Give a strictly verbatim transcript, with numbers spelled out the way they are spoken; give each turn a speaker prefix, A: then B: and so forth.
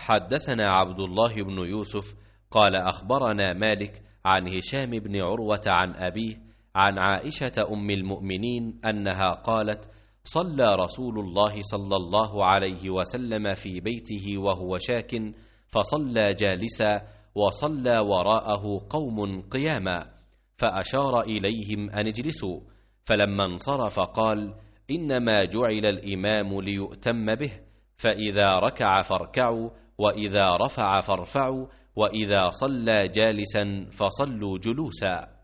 A: حدثنا عبد الله بن يوسف قال أخبرنا مالك عن هشام بن عروة عن أبيه عن عائشة أم المؤمنين أنها قالت: صلى رسول الله صلى الله عليه وسلم في بيته وهو شاك، فصلى جالسا، وصلى وراءه قوم قياما، فأشار إليهم أن اجلسوا، فلما انصرف قال: إنما جعل الإمام ليؤتم به، فإذا ركع فاركعوا، وإذا رفع فارفعوا، وإذا صلى جالسا فصلوا جلوسا.